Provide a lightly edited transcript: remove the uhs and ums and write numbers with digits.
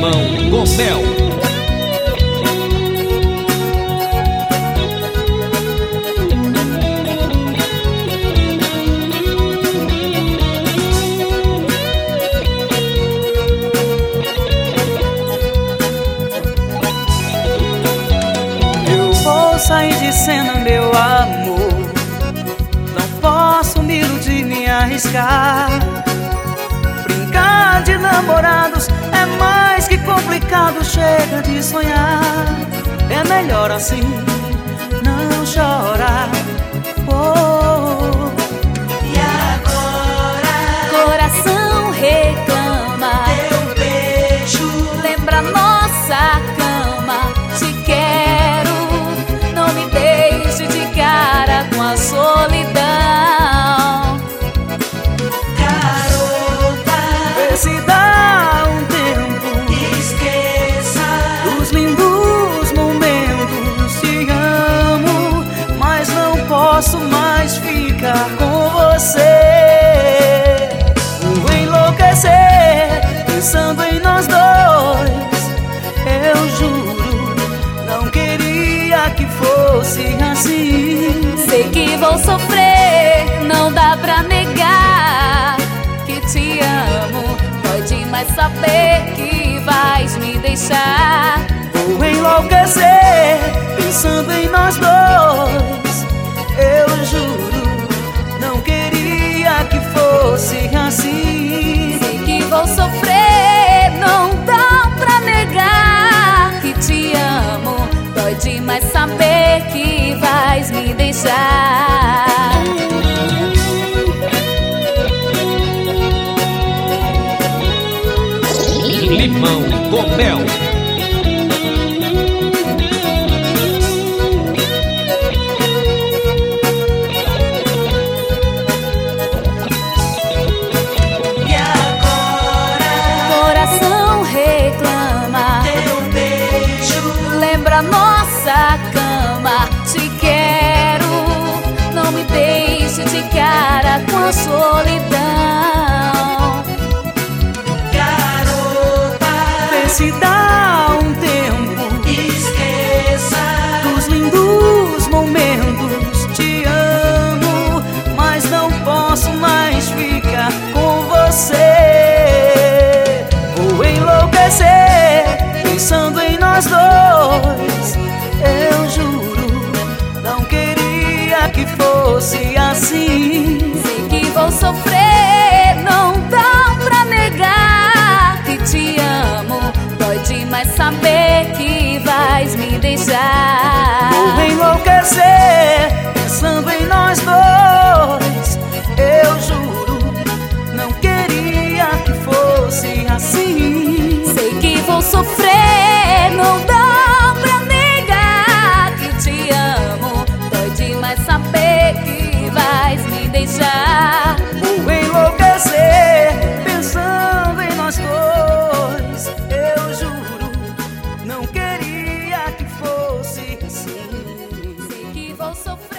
Limão com Mel. Eu vou sair de cena, meu amor. Não posso me iludir, me arriscar. Brincar de namorados é mais que complicado. Chega de sonhar, é melhor assim, não chorar. Oh. E agora Coração reclama, teu beijo lembra nossa cama. Te quero, não me deixe de cara com a solidão. garota, Vê se dá um tempo, esqueça dos lindos momentos. Te amo, mas não posso mais ficar com você. Vou enlouquecer pensando em nós dois. Eu juro, não queria que fosse assim. Sei que vou sofrer, não dá pra negar que te amo. Pode mais saber que vais me deixar. Vou enlouquecer pensando em nós dois. Eu juro, não queria que fosse assim. Sei que vou sofrer, não dá pra negar que te amo. Pode mais saber que vais me deixar. Limão com Mel. e agora Coração reclama, teu beijo lembra nossa cama. Te quero, não me deixe de cara com a solidão. garota, Vê se dá um tempo, esqueça dos lindos momentos. Te amo, mas não posso mais ficar com você. Vou enlouquecer pensando em nós dois. Eu juro, não queria que fosse assim. Sei que vou sofrer, não dá pra negar que te amo. Pode mais saber que vais me deixar. Vou enlouquecer pensando em nós dois. Eu juro, não queria que fosse assim. Sei que vou sofrer, não dá pra negar que te amo. Pode mais saber que vais me deixar. Vou enlouquecer pensando em nós dois. Eu juro, não queria que fosse assim. Sei que vou sofrer.